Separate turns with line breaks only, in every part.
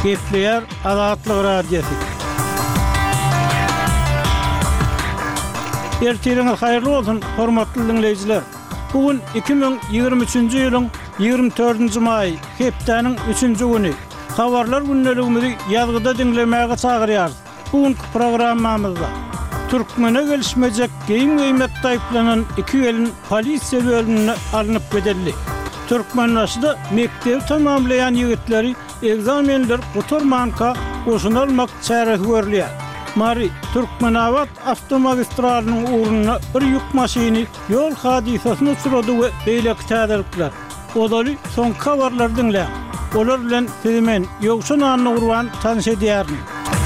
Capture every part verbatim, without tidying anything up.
Gepleyer Azatlyk Radiosu. Ertiriniz hayırlı olsun, hormatly dinleyijiler. Bugün iki bin ýygrimi üçinji ýylyň ýygrimi dördünji maý, hepdeniň üçünji güni. Habarlar günneligimizi ýazgyda dinlemäge çagyrýarys. Bugünkü programmamyzda Türkmene gelişmejek geýim gıýmetde aýplanan iki elin polisiýa bölümine alınıp bedelli. Türkmenbaşyda mektep tamamlayan ýigitleri egzamenler guturmanka goşunalmak çäresi görülýär. Mari Türkmenawat avtomagistralinin uğruna bir yük maşini yol hadisasyna uçurady we beýleki täzelikler. Odaly son habarlar dinle. Olar bilen sizimen ýokşun anyny urwan tanış edýärin.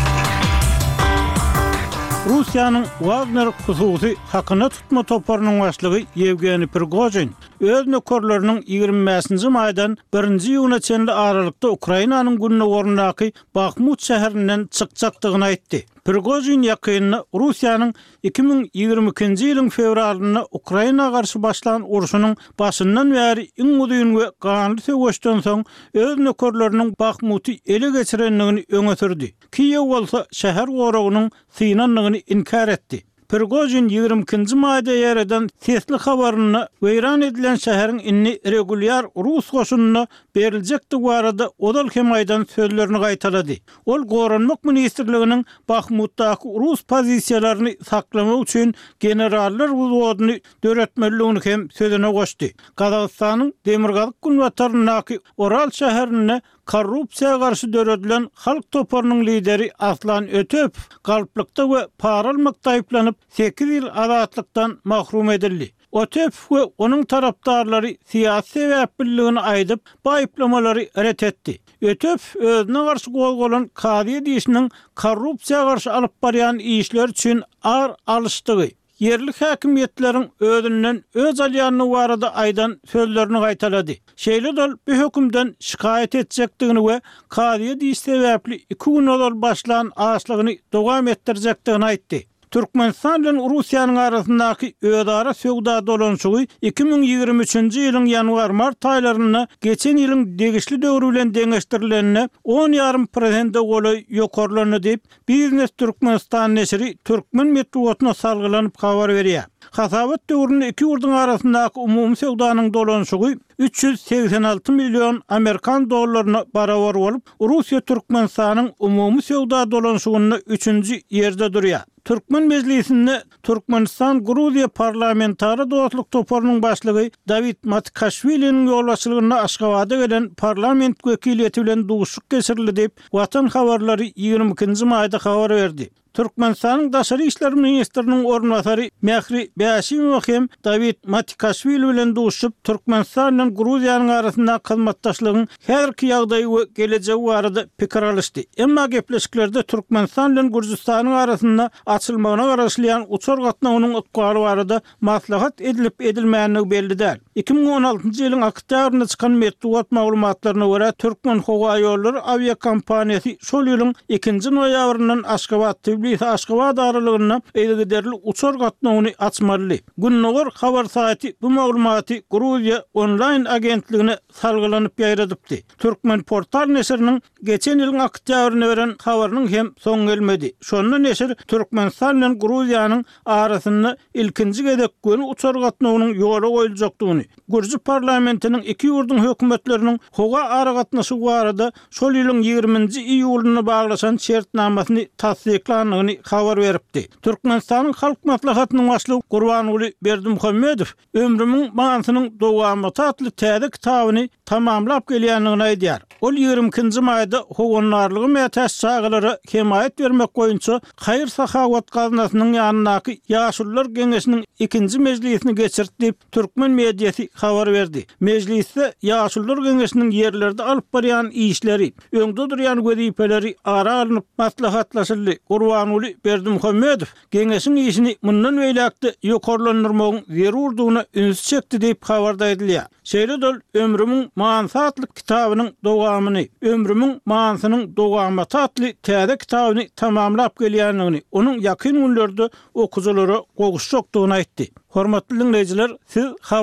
Russiýanyň Wagner hususy hakyna tutma toparynyň başlygy Yevgeniy Prigozhin öz nökerleriniň ýygrimi beşinji maýdan birinji ýylyna çenli aralykda Ukrainanyň günne ornaky Bakhmut şäherinden çykjakdygyny aýtdy. Prigozhin ýakynyny Russiýanyň iki bin ýygrimi ikinji ýylyň fevralyna Ukraina garşy başlanan uruşynyň başyndan bäri iň udyň we ganly söwüşden soň öz nökerleriniň Bakhmuty ele geçirenligini öňe sürdi. Kiýew bolsa şäher goragynyň synanlygyny inkar etdi. Prigozhin ýygrimi ikinji maýda ýerden sesli habaryny weýran edilen şäheriň inni regulýar rus goşunyna beriljekdi barada odal hemaýdan sözlerini gaýtalady. Ol Goranmak ministrliginiň Bakhmutdaky rus pozisiýalaryny saklamak üçin generallar wuzwadyny döretmeligini hem sözüne goşdy. Gazagystanyň Demirgazyk günwatarynaky Oral şäherine korrupsiýa garşy döredilen halk toparynyň lideri Aslan Ötöp galplykda we para almakda aýplanyp sekiz ýyl azatlykdan mahrum edildi. Ötöp we onuň tarapdarlary siýasy sebäpligini aýdyp, bu aýplamalary ret etdi. Ötöp özüne garşy golgolan kady diýişiniň korrupsiýa garşy alyp barýan işler üçin ar alışdygy, yerlik häkimiýetleriň özünden öz alýanyny barada aýdan sözlerini gaýtalady. Şeýle bu hökümden şikayet etjekdigini we kady diýiş sebäpli iki gün ol başlanan aşlygyny dowam etdirjekdigini aýtdy. Türkmenistan bilen Russiýanyň arasyndaky öýdara söwda dolanşygy iki bin ýygrimi üçinji ýylyň ýanwar-mart aýlaryna geçen ýylyň degişli döwrü bilen deňeşdirilenine on ýarym prosent goly ýokarlany diýip Biznes Türkmenistan neşri Türkmen medeniýetine salgylanyp habar berýär. Hasabat döwründe iki ýurduň arasyndaky umumy söwdanyň dolanşygy üç yüz seksen alty million Amerikan dollaryna barabar bolup, Russiýa Türkmenistanyň umumy söwda dolanşygyny üçünji ýerde durýar. Türkmen Meclisinde Türkmenistan Gruziya Parlamentary dostluk toparynyň başlygy David Matkashvili'nin ýolbaşçylygyna Aşgabatda gelen parlament wekiliýeti bilen duguşyk geçirildi diýip Watan habarlary ýygrimi ikinji maýda habar berdi. Türkmenistanyň daşary işler ministriniň ornwasary Mehri Bäşimow hem David Matkashvili bilen duguşyp Türkmenistan bilen Gruziýanyň arasynda hyzmatdaşlygyň häzirki ýagdaýy we gelejegi barada pikir alışdy. Emma gepleşiklerde Türkmenistan bilen Gürjistanyň arasynda açylmagyna garaşlyan uçur gatnagynyň ykbary barada maslahat edilip edilmänligi belli däl. iki bin on altynjy ýylyň oktýabrynda çykan medeniýet maglumatlaryna görä Türkmen Howa ýollary aviakompaniýasy şol ýylyň ikinji noýabryndan Aşgabat Tbilisi Aşgabat aralygyna eýlegi uçur gatnagyny açmaly. Günnäger habar saýty bu maglumaty Gruziýa online agentligine salgylanyp ýaýradypdy. Türkmen portal neşriniň geçen ýylyň oktýabryna beren habarynyň hem soň gelmedi. Şonda neşr Türkmenistan bilen Gruziýanyň arasynda ilkinji gedek gün uçur gatnagynyň ýola goýuljakdygyny, Gürji parlamentiniň iki ýurdun hökümetleriniň howa ara gatnaşy barada şol ýylyň ýygrimiňji iýulyna baglaşan şertnamasyny tasdiklandygyny habar beripdi. Türkmenistanyň halk maslahatynyň başlygy Gurbanuly Berdimuhammedow ömrümiň manasynyň dowamy tatly täze kitabyny tamamlap gelýänligini aýdýar. Ol ýygrimi ikinji maýda howanlarlygy mätäs çağılary hemaýet bermek boýunça Haýyr Sahawat gaznasynyň ýanynaky Ýaşullar Geňeşiniň ikinji mejlisini geçirdi diýip Türkmen mediýasy habar berdi. Mejlisde Ýaşullar Geňeşiniň ýerlerde alyp barýan işleri, öňde durýan wezipeleri ara alınıp maslahatlaşyldy. Gurbanuly Berdimuhammedow Geňeşiň işini mundan beýlekde ýokarlandyrmagyň zerurdygyna üns çekdi diýip habarda edilýär. Şeýle dol ömrümiň mansatlyk kitabynyň dowamyny, ömrümiň mansynyň dowamy tatly täze kitabyny tamamlap gelýänligini, onuň ýakyn günlerde okujalary goguşjakdygyny aýtdy. Hormatly dinleyijiler, siz